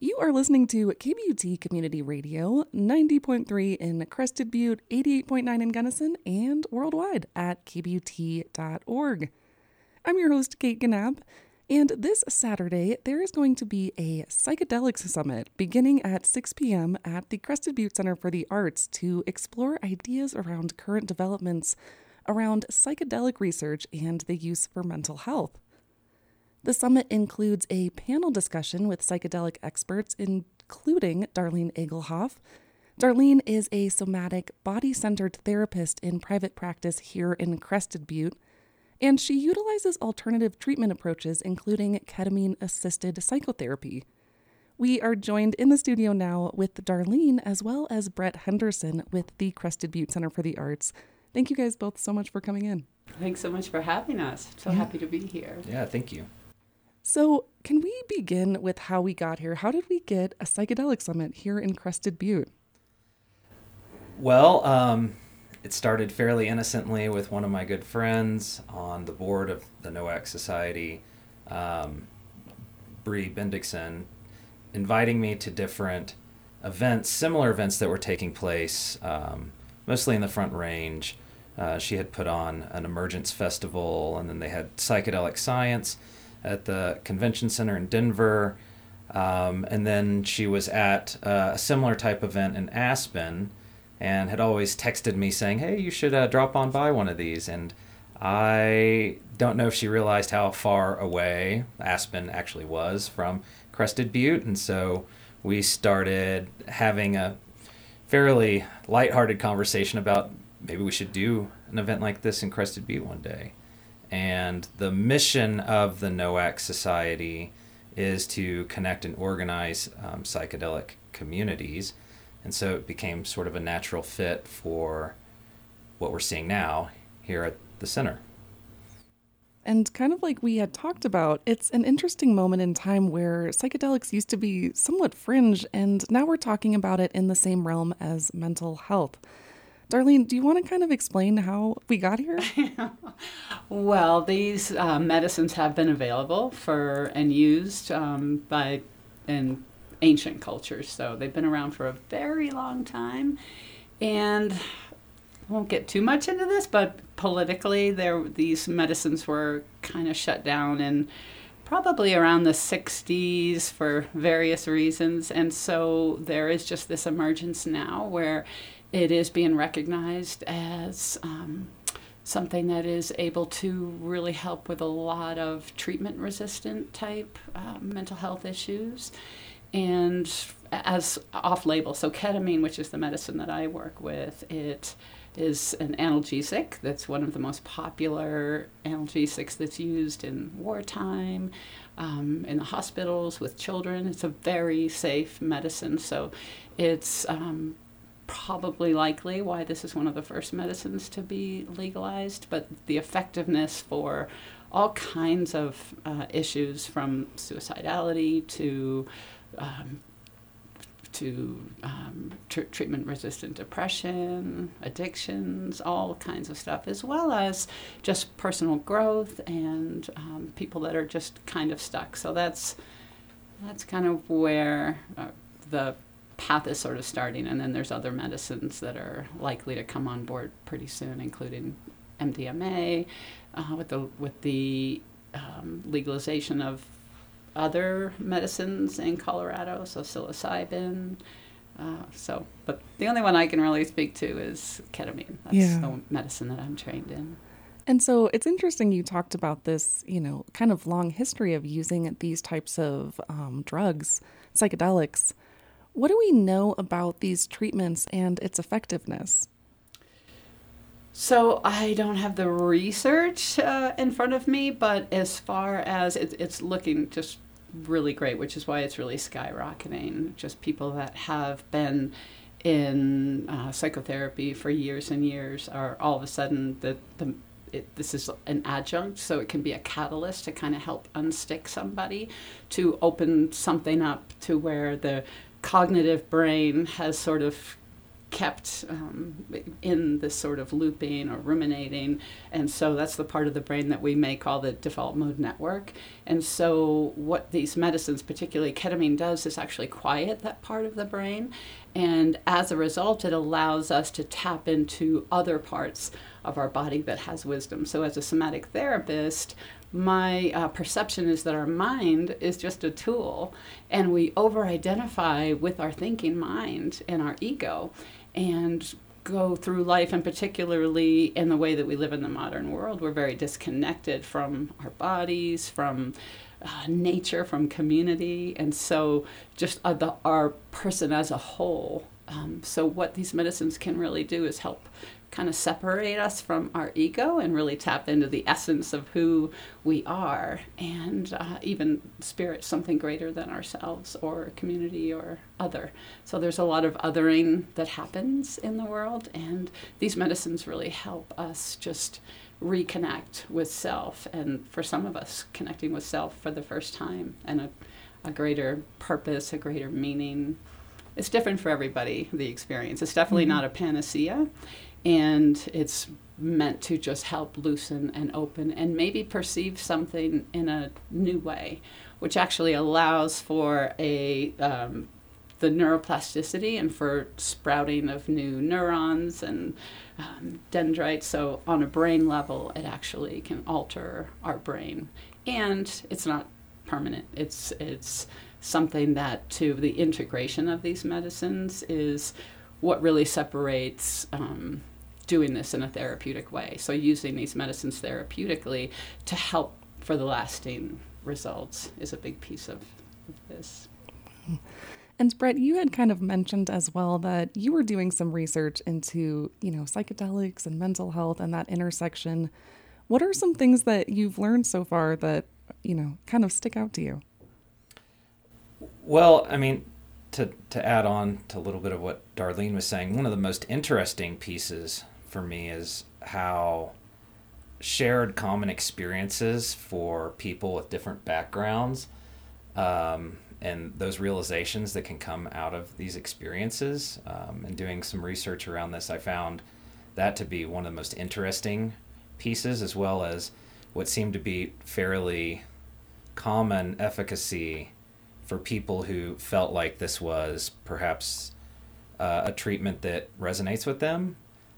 You are listening to KBUT Community Radio, 90.3 in Crested Butte, 88.9 in Gunnison, and worldwide at kbut.org. I'm your host, Kate Ganab, and this Saturday there is going to be a Psychedelics Summit beginning at 6 p.m. at the Crested Butte Center for the Arts to explore ideas around current developments around psychedelic research and the use for mental health. The summit includes a panel discussion with psychedelic experts, including Darlene Egelhoff. Darlene is a somatic, body-centered therapist in private practice here in Crested Butte, and she utilizes alternative treatment approaches, including ketamine-assisted psychotherapy. We are joined in the studio now with Darlene, as well as Brett Henderson with the Crested Butte Center for the Arts. Thank you guys both so much for coming in. Thanks so much for having us. So happy to be here. Yeah, thank you. So, can we begin with how we got here? How did we get a psychedelic summit here in Crested Butte? Well, it started fairly innocently with one of my good friends on the board of the NOAC Society, Bree Bendixson, inviting me to different events, similar events that were taking place, mostly in the Front Range. She had put on an Emergence Festival, and then they had Psychedelic Science at the Convention Center in Denver. And then she was at a similar type event in Aspen and had always texted me saying, hey, you should drop on by one of these. And I don't know if she realized how far away Aspen actually was from Crested Butte. And so we started having a fairly lighthearted conversation about maybe we should do an event like this in Crested Butte one day. And the mission of the NOAC Society is to connect and organize psychedelic communities. And so it became sort of a natural fit for what we're seeing now here at the center. And kind of like we had talked about, it's an interesting moment in time where psychedelics used to be somewhat fringe, and now we're talking about it in the same realm as mental health. Darlene, do you want to kind of explain how we got here? Well, these medicines have been available for and used in ancient cultures, so they've been around for a very long time. And I won't get too much into this, but politically, these medicines were kind of shut down in probably around the 60s for various reasons. And so there is just this emergence now where it is being recognized as something that is able to really help with a lot of treatment-resistant type mental health issues, and as off-label. So ketamine, which is the medicine that I work with, it is an analgesic. That's one of the most popular analgesics that's used in wartime, in the hospitals with children. It's a very safe medicine. So it's probably likely why this is one of the first medicines to be legalized, but the effectiveness for all kinds of issues, from suicidality to treatment-resistant depression, addictions, all kinds of stuff, as well as just personal growth and people that are just kind of stuck. So that's kind of where the path is sort of starting, and then there's other medicines that are likely to come on board pretty soon, including MDMA, with the legalization of other medicines in Colorado, so psilocybin. But the only one I can really speak to is ketamine. That's the medicine that I'm trained in. And so it's interesting you talked about this, kind of long history of using these types of drugs, psychedelics. What do we know about these treatments and its effectiveness? So I don't have the research in front of me, but as far as it's looking just really great, which is why it's really skyrocketing. Just people that have been in psychotherapy for years and years are all of a sudden this is an adjunct, so it can be a catalyst to kind of help unstick somebody, to open something up to where the cognitive brain has sort of kept in this sort of looping or ruminating. And so that's the part of the brain that we may call the default mode network. And so what these medicines, particularly ketamine, does is actually quiet that part of the brain. And as a result, it allows us to tap into other parts of our body that has wisdom. So as a somatic therapist, my perception is that our mind is just a tool, and we over-identify with our thinking mind and our ego, and go through life, and particularly in the way that we live in the modern world, we're very disconnected from our bodies, from nature, from community, and so just our person as a whole. So what these medicines can really do is help kind of separate us from our ego and really tap into the essence of who we are, and even spirit, something greater than ourselves or community or other. So there's a lot of othering that happens in the world, and these medicines really help us just reconnect with self, and for some of us, connecting with self for the first time, and a greater purpose, a greater meaning. It's different for everybody, the experience. It's definitely not a panacea, and it's meant to just help loosen and open and maybe perceive something in a new way, which actually allows for the neuroplasticity and for sprouting of new neurons and dendrites. So on a brain level, it actually can alter our brain, and it's not permanent. It's something that, to the integration of these medicines, is what really separates doing this in a therapeutic way. So using these medicines therapeutically to help for the lasting results is a big piece of this. And Brett, you had kind of mentioned as well that you were doing some research into, psychedelics and mental health and that intersection. What are some things that you've learned so far that, kind of stick out to you? Well, I mean, to add on to a little bit of what Darlene was saying, one of the most interesting pieces for me is how shared common experiences for people with different backgrounds and those realizations that can come out of these experiences. And doing some research around this, I found that to be one of the most interesting pieces, as well as what seemed to be fairly common efficacy for people who felt like this was perhaps a treatment that resonates with them.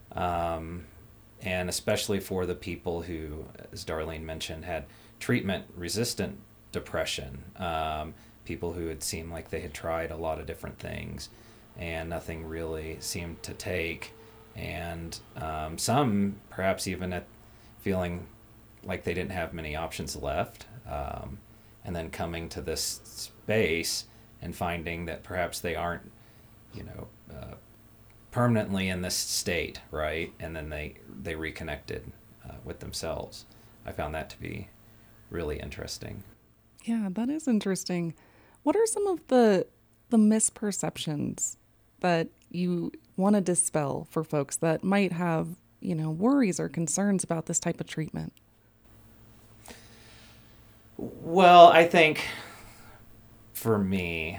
And especially for the people who, as Darlene mentioned, had treatment-resistant depression, people who had seemed like they had tried a lot of different things and nothing really seemed to take. And some perhaps even at feeling like they didn't have many options left. And then coming to this space and finding that perhaps they aren't, permanently in this state, right? And then they reconnected with themselves. I found that to be really interesting. Yeah, that is interesting. What are some of the misperceptions that you want to dispel for folks that might have, worries or concerns about this type of treatment? Well, I think for me,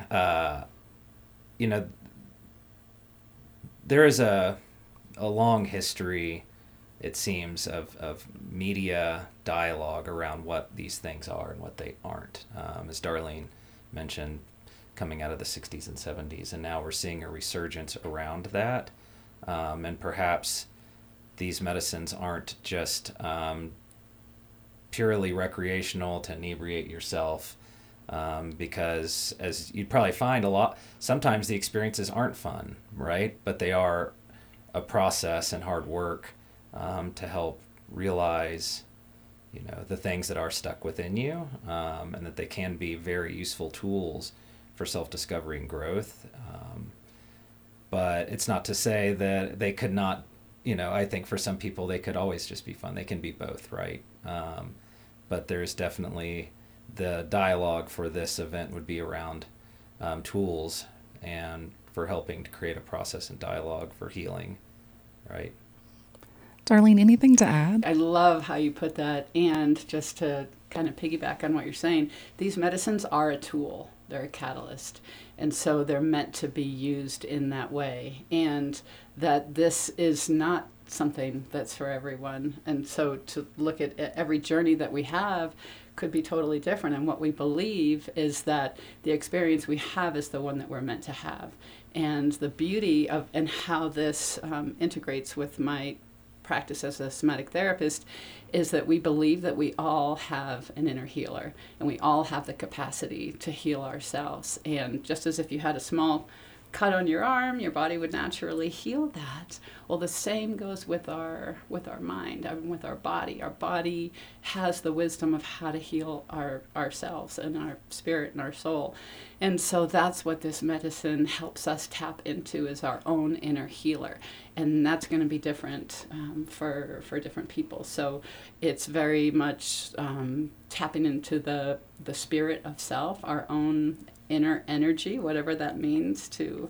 there is a long history, it seems, of media dialogue around what these things are and what they aren't. As Darlene mentioned, coming out of the 60s and 70s, and now we're seeing a resurgence around that. And perhaps these medicines aren't just purely recreational to inebriate yourself, because as you'd probably find sometimes the experiences aren't fun, right? But they are a process and hard work to help realize, the things that are stuck within you, and that they can be very useful tools for self-discovery and growth. But it's not to say that they could not, I think for some people they could always just be fun. They can be both, right? But there's definitely the dialogue for this event would be around tools and for helping to create a process and dialogue for healing, right? Darlene, anything to add? I love how you put that, and just to kind of piggyback on what you're saying, these medicines are a tool. They're a catalyst. And so they're meant to be used in that way. And that this is not something that's for everyone. And so to look at every journey that we have could be totally different. And what we believe is that the experience we have is the one that we're meant to have. And the beauty of and how this integrates with my practice as a somatic therapist is that we believe that we all have an inner healer and we all have the capacity to heal ourselves. And just as if you had a small cut on your arm, your body would naturally heal that. Well, the same goes with our mind, with our body. Our body has the wisdom of how to heal ourselves and our spirit and our soul. And so that's what this medicine helps us tap into, is our own inner healer. And that's going to be different for different people. So it's very much tapping into the spirit of self, our own inner energy, whatever that means to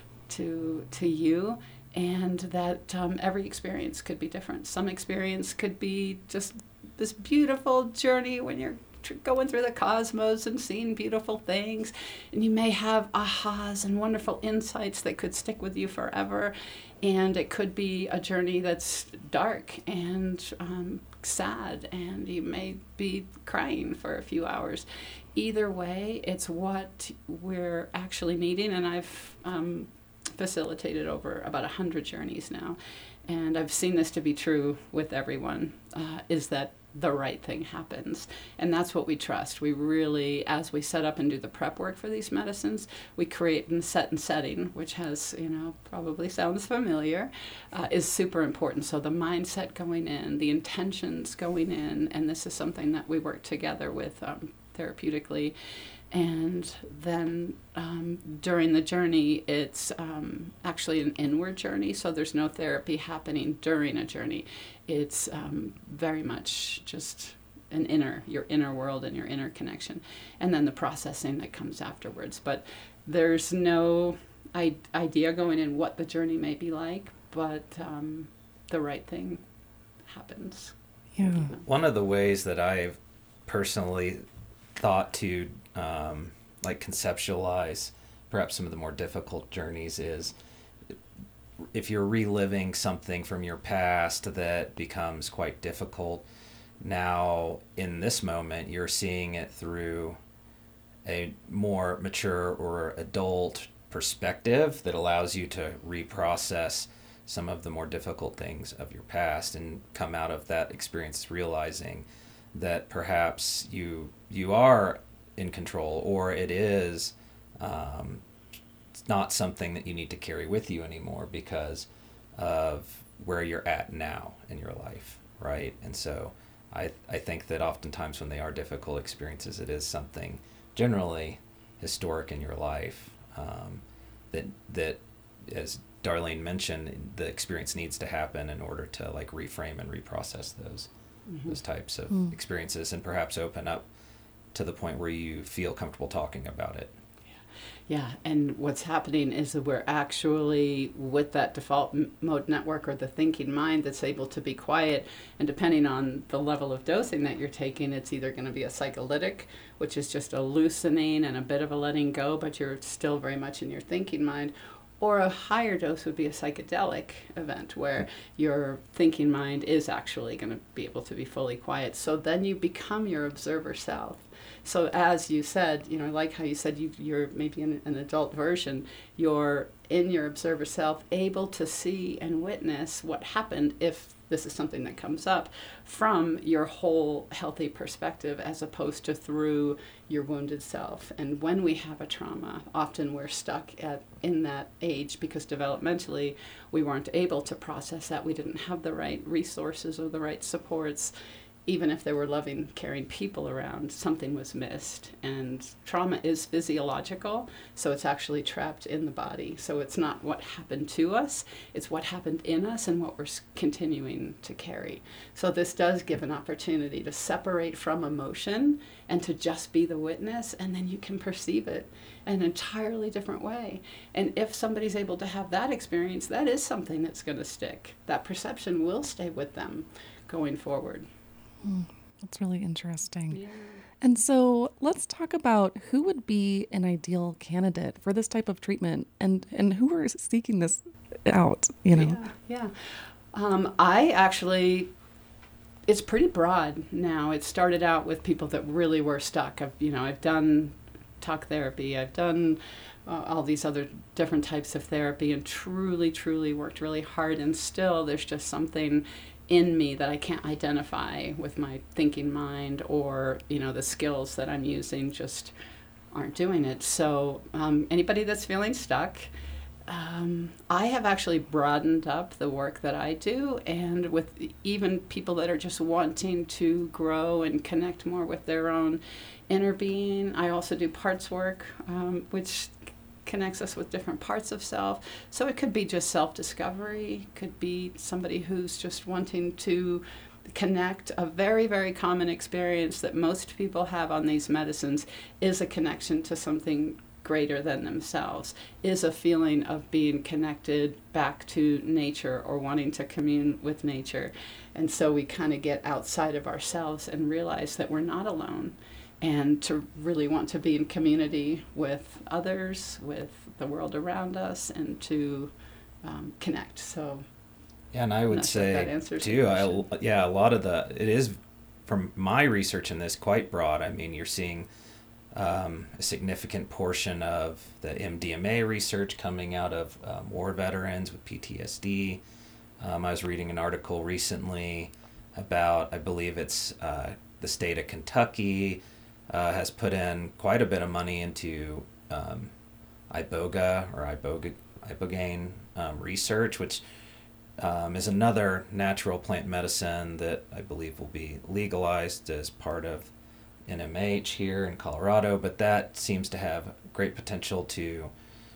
you, and that every experience could be different. Some experience could be just this beautiful journey when you're going through the cosmos and seeing beautiful things, and you may have ahas and wonderful insights that could stick with you forever. And it could be a journey that's dark and sad, and you may be crying for a few hours. Either way, it's what we're actually needing, and I've facilitated over about 100 journeys now, and I've seen this to be true with everyone, is that the right thing happens. And that's what we trust. We really, as we set up and do the prep work for these medicines, we create and set and setting, which has, probably sounds familiar, is super important. So the mindset going in, the intentions going in, and this is something that we work together with therapeutically. And then during the journey, it's actually an inward journey, so there's no therapy happening during a journey. It's very much just your inner world and your inner connection, and then the processing that comes afterwards. But there's no idea going in what the journey may be like, but the right thing happens. Yeah. One of the ways that I've personally thought to conceptualize perhaps some of the more difficult journeys is if you're reliving something from your past that becomes quite difficult, now in this moment you're seeing it through a more mature or adult perspective that allows you to reprocess some of the more difficult things of your past and come out of that experience realizing that perhaps you are in control, or it is not something that you need to carry with you anymore because of where you're at now in your life, right? And so I think that oftentimes when they are difficult experiences, it is something generally historic in your life that as Darlene mentioned, the experience needs to happen in order to reframe and reprocess those types of experiences and perhaps open up to the point where you feel comfortable talking about it. Yeah, and what's happening is that we're actually with that default mode network, or the thinking mind that's able to be quiet, and depending on the level of dosing that you're taking, it's either going to be a psycholytic, which is just a loosening and a bit of a letting go, but you're still very much in your thinking mind, or a higher dose would be a psychedelic event where your thinking mind is actually going to be able to be fully quiet. So then you become your observer self. So as you said, like how you said you're maybe in an adult version, you're in your observer self, able to see and witness what happened if this is something that comes up from your whole healthy perspective as opposed to through your wounded self. And when we have a trauma, often we're stuck in that age because developmentally we weren't able to process that. We didn't have the right resources or the right supports. Even if there were loving, caring people around, something was missed. And trauma is physiological, so it's actually trapped in the body. So it's not what happened to us, it's what happened in us and what we're continuing to carry. So this does give an opportunity to separate from emotion and to just be the witness, and then you can perceive it in an entirely different way. And if somebody's able to have that experience, that is something that's going to stick. That perception will stay with them going forward. That's really interesting. Yeah. And so let's talk about who would be an ideal candidate for this type of treatment and who are seeking this out, you know? Yeah. I actually, it's pretty broad now. It started out with people that really were stuck. I've done talk therapy. I've done all these other different types of therapy and truly, truly worked really hard. And still, there's just something in me that I can't identify with my thinking mind, or, the skills that I'm using just aren't doing it. So anybody that's feeling stuck, I have actually broadened up the work that I do, and with even people that are just wanting to grow and connect more with their own inner being. I also do parts work, which connects us with different parts of self. So it could be just self-discovery, could be somebody who's just wanting to connect. A very, very common experience that most people have on these medicines is a connection to something greater than themselves, is a feeling of being connected back to nature or wanting to commune with nature. And so we kind of get outside of ourselves and realize that we're not alone, and to really want to be in community with others, with the world around us, and to connect. So yeah, and I would say too, a lot of it is, from my research in this, quite broad. I mean, you're seeing a significant portion of the MDMA research coming out of war veterans with PTSD. I was reading an article recently about, I believe it's the state of Kentucky has put in quite a bit of money into ibogaine research, which is another natural plant medicine that I believe will be legalized as part of NMH here in Colorado, but that seems to have great potential to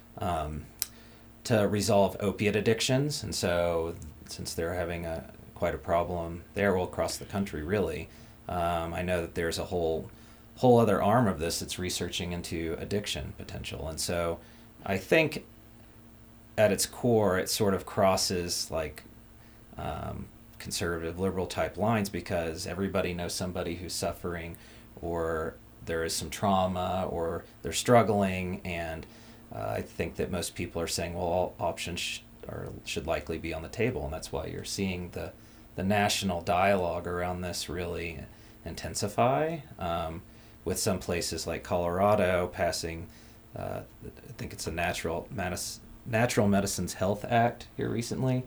resolve opiate addictions. And so, since they're having quite a problem there, well, across the country, really, I know that there's a whole other arm of this that's researching into addiction potential. And so, I think at its core, it sort of crosses like conservative, liberal type lines, because everybody knows somebody who's suffering, or there is some trauma, or they're struggling, and I think that most people are saying, well, all options should likely be on the table, and that's why you're seeing the national dialogue around this really intensify, with some places like Colorado passing, I think it's a Natural Medicines Health Act here recently,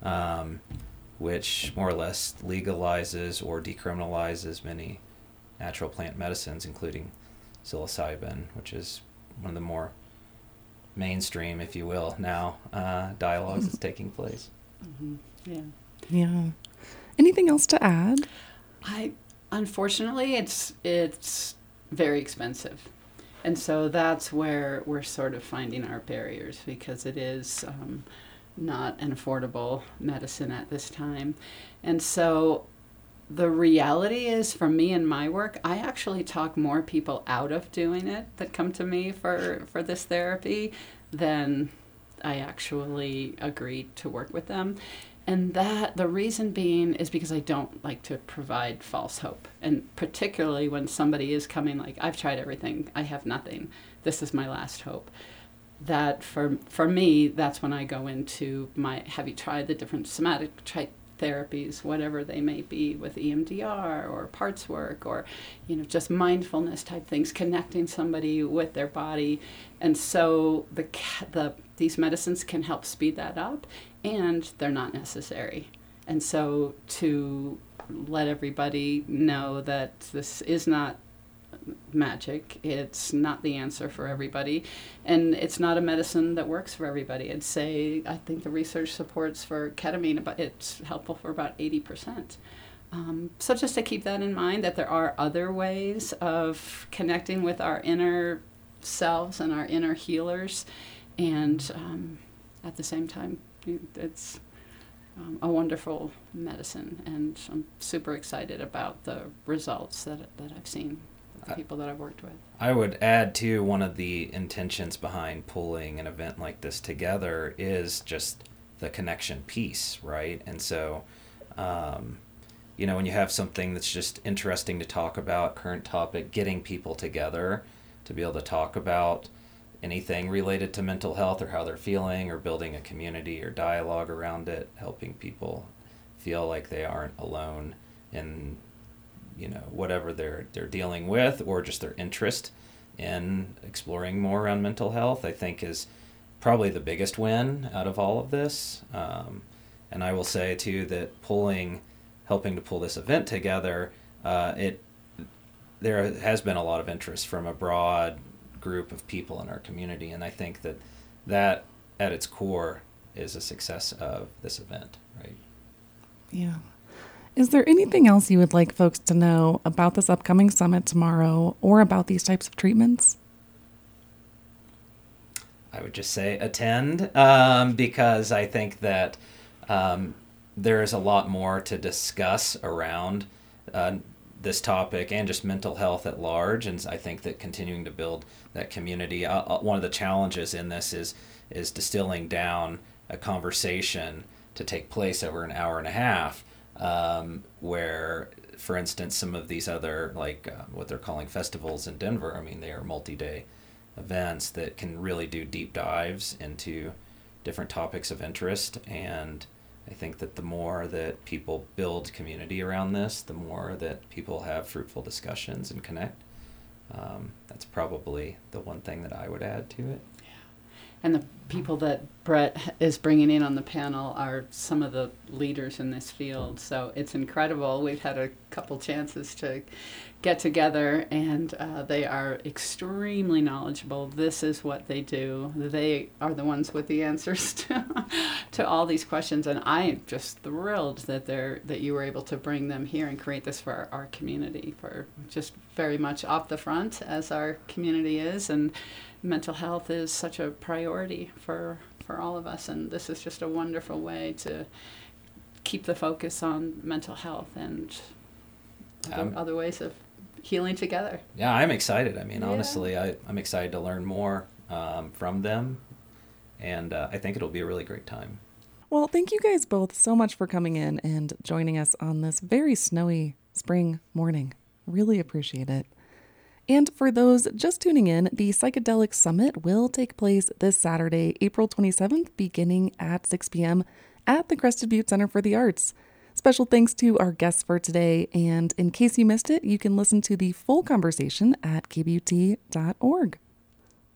which more or less legalizes or decriminalizes many natural plant medicines, including psilocybin, which is one of the more mainstream, if you will, now dialogues that's taking place. Mm-hmm. Yeah. Anything else to add? Unfortunately, it's very expensive. And so that's where we're sort of finding our barriers, because it is not an affordable medicine at this time. And so the reality is, for me and my work, I actually talk more people out of doing it that come to me for this therapy than I actually agree to work with them. And that the reason being is because I don't like to provide false hope. And particularly when somebody is coming like, I've tried everything, I have nothing, this is my last hope. That for me, that's when I go into have you tried the different somatic therapies, whatever they may be, with EMDR or parts work, or just mindfulness type things, connecting somebody with their body. And so these medicines can help speed that up, and they're not necessary. And so to let everybody know that this is not magic, it's not the answer for everybody, and it's not a medicine that works for everybody. I think the research supports for ketamine, but it's helpful for about 80%. So just to keep that in mind, that there are other ways of connecting with our inner selves and our inner healers, and at the same time, it's a wonderful medicine, and I'm super excited about the results that I've seen with the people that I've worked with. I would add too, one of the intentions behind pulling an event like this together is just the connection piece, right? And so, when you have something that's just interesting to talk about, current topic, getting people together to be able to talk about anything related to mental health or how they're feeling, or building a community or dialogue around it, helping people feel like they aren't alone in whatever they're dealing with, or just their interest in exploring more around mental health, I think is probably the biggest win out of all of this. And I will say too that helping to pull this event together, there has been a lot of interest from a broad group of people in our community, and I think that at its core is a success of this event, right? Yeah. Is there anything else you would like folks to know about this upcoming summit tomorrow, or about these types of treatments? I would just say attend, because I think that there is a lot more to discuss around this topic and just mental health at large. And I think that continuing to build that community, one of the challenges in this is distilling down a conversation to take place over an hour and a half, where, for instance, some of these other, what they're calling festivals in Denver, I mean, they are multi-day events that can really do deep dives into different topics of interest. And I think that the more that people build community around this, the more that people have fruitful discussions and connect. That's probably the one thing that I would add to it. And the people that Brett is bringing in on the panel are some of the leaders in this field. So it's incredible. We've had a couple chances to get together, and they are extremely knowledgeable. This is what they do. They are the ones with the answers to all these questions. And I am just thrilled that you were able to bring them here and create this for our community, for just very much off the front as our community is. And mental health is such a priority for all of us, and this is just a wonderful way to keep the focus on mental health and other ways of healing together. Yeah, I'm excited. I mean, honestly, I'm excited to learn more from them, and I think it'll be a really great time. Well, thank you guys both so much for coming in and joining us on this very snowy spring morning. Really appreciate it. And for those just tuning in, the Psychedelic Summit will take place this Saturday, April 27th, beginning at 6 p.m. at the Crested Butte Center for the Arts. Special thanks to our guests for today, and in case you missed it, you can listen to the full conversation at kbut.org.